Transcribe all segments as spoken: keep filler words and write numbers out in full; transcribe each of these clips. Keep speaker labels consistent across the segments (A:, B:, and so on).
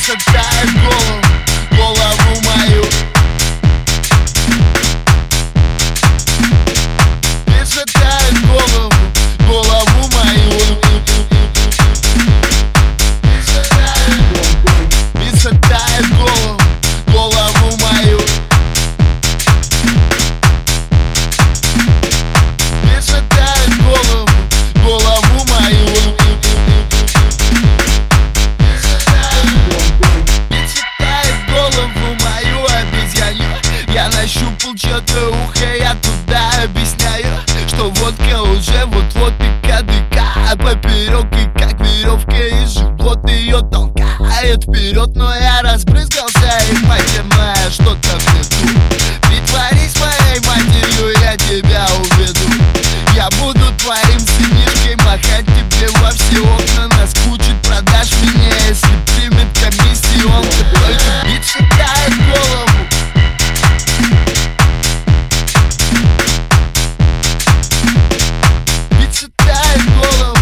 A: Высотает голову, голову мою. Высотает голову, голову мою. Высотает голову, голову мою. Высотает голову, голову мою. Высотает голову мою обезьянью. Я нащупал чьё-то ухо, я туда объясняю, что водка уже вот-вот и кадыка поперек, и как веревка из живот ее толкает вперед. Но я разбрызгался, и мать моя, что-то в виду. Притворись моей матерью, я тебя уведу. Я буду твоим сынишкой, махать тебе во все окна. Наскучит, продашь меня, если примет комиссион. Ты только бит считает голову. Бит считает голову.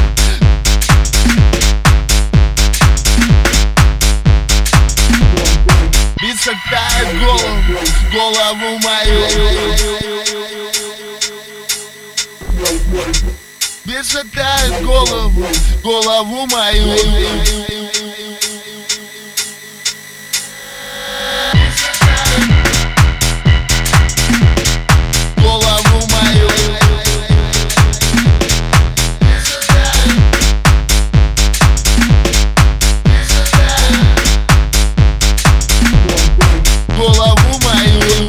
A: Бит считает голову, голову мою. Бит считает голову, голову мою. Голову мою. Голову мою.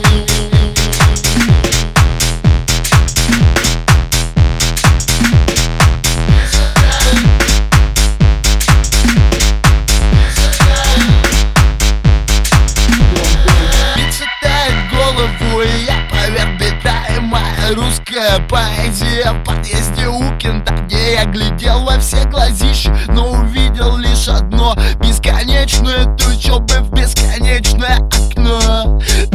A: Русская поэзия в подъезде у кента, где я глядел во все глазища, но увидел лишь одно: бесконечную учебы в бесконечное окно.